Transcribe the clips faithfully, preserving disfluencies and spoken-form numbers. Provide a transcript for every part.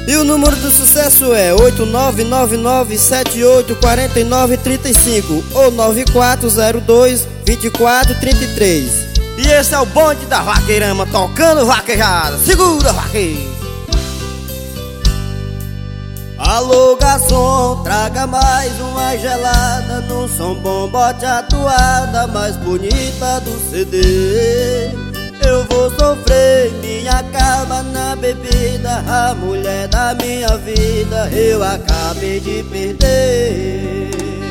E o número do sucesso é oito nove nove nove sete oito quatro nove três cinco ou nove quatro zero dois dois quatro três três. E esse é o bonde da Vaqueirama, tocando vaquejada. Segura, vaqueiro! Alô, garçom, traga mais uma gelada. Num som bom, bote a toada mais bonita do C D. Eu vou sofrer, me acaba na bebida. A mulher da minha vida eu acabei de perder.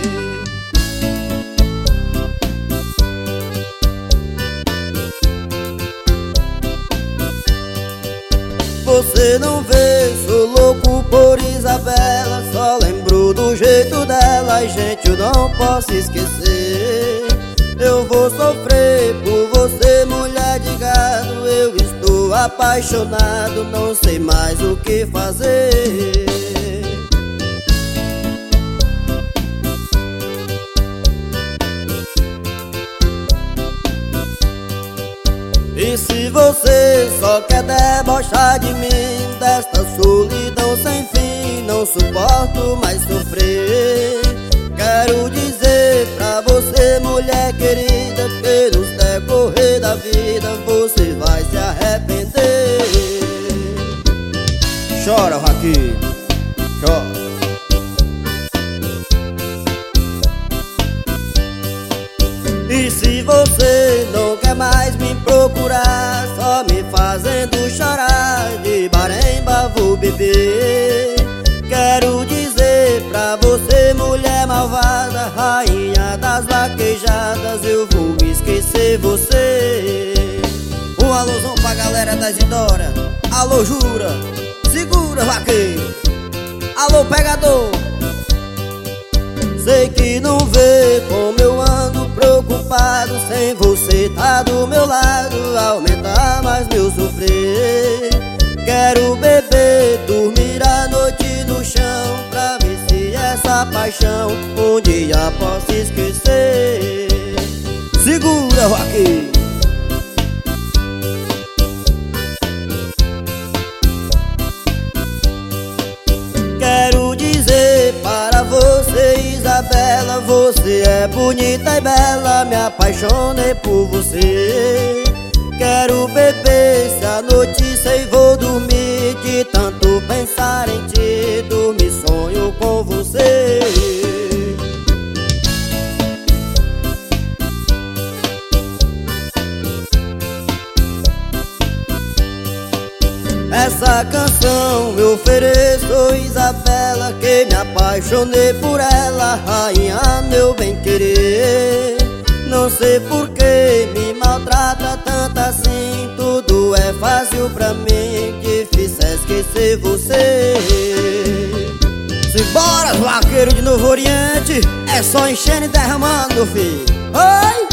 Você não vê, sou louco por Isabela. Só lembro do jeito dela, gente, eu não posso esquecer. Eu vou sofrer por você, mulher de gado. Eu estou apaixonado, não sei mais o que fazer. E se você só quer debochar de mim, desta solidão sem fim, não suporto mais sofrer. Quero dizer pra você, mulher querida, que no decorrer da vida você vai se arrepender. Chora, vaqueiro, chora. E se você não quer mais me procurar, só me fazendo chorar, de Baremba vou beber. Quero dizer pra você, mulher malvada, rainha das vaquejadas, eu vou esquecer você. Um alôzão pra galera da Isidora. Alô, jura, segura, vaqueiro. Alô, pegador. Sei que não vê como eu ando preocupado. Sem você tá do meu lado, aumentar mais meu sofrer. Quero beber, dormir a noite no chão, pra ver se essa paixão um dia posso esquecer. Segura, vaqueiro. Quero dizer para você, Isabela, você é bonita e bela, me apaixonei por você. Quero beber, se a noite sei vou dormir, de tanto pensar em ti, dormir sonho com você. Essa canção eu ofereço, Isabela, que me apaixonei por ela, rainha, meu bem querer. Não sei por que me maltrata tanto assim, tudo é fácil pra mim, difícil é esquecer você. Simbora, vaqueiro de Novo Oriente, é só enchendo e derramando, meu filho. Oi!